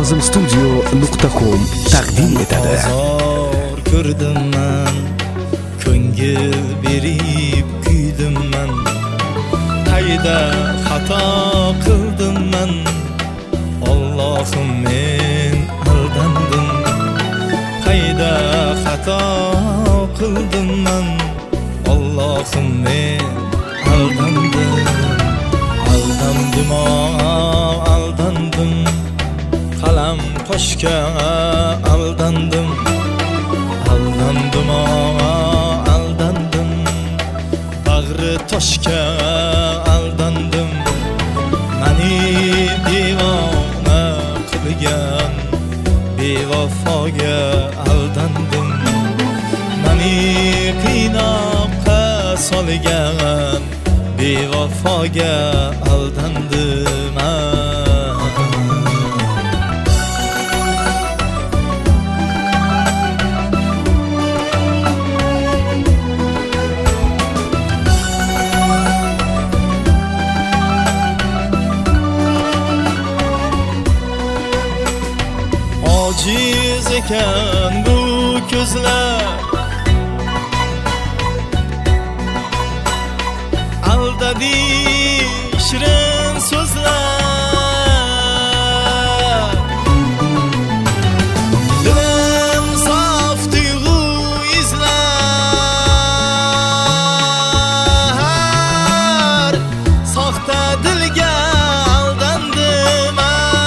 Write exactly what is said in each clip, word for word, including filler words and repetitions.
nozim studio nuqta com taqdim etadi. Azor ko'rdim men, ko'ngil berib kuydim men. Qayda xato qildim men, Allohim men aldandim. Qayda xato qildim men, Allohim men aldandim. Aldandim, aldandim. Qalam qo'shga aldandim. Aldandim, aldandim. Bag'ri toshga aldandim. Meni devona qilgan bevafoga aldandim. Meni qiynoqqa solgan bevafoga aldandim. Ojiz ekan bu ko'zlar, aldadi shirin so'zlar. Dilim sof tuyg'u izlar, soxta dilga aldandim.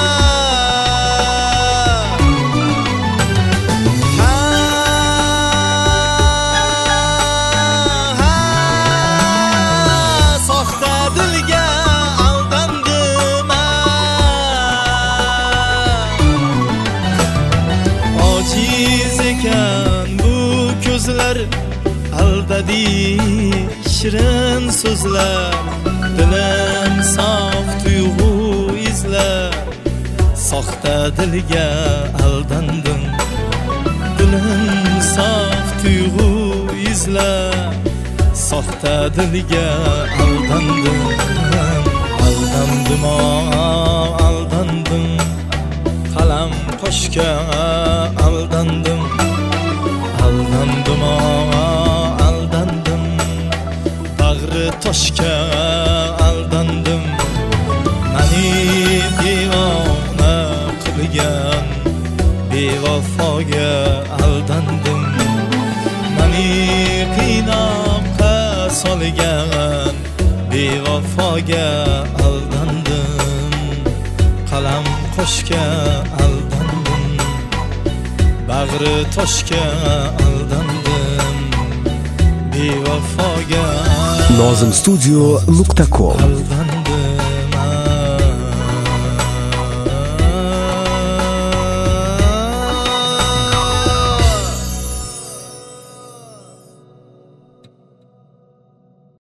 Ojiz ekan bu ko'zlar, aldadi shirin so'zlar. Dilim sof tuyg'u izlar, soxta dilga aldandim. Dilim sof tuyg'u izlar, soxta dilga aldandim. Aldandim, aldandim. Qalam qo'shga aldandim. Aldandim, aldandim. Bag'ri toshga aldandim. Meni devona qilgan bevafoga aldandim. Meni qiynoqqa solgan bevafoga aldandim. Qalam qo'shga aldandim. Bag'ri toshga aldandim. Bevafoga nozim studio nuqta com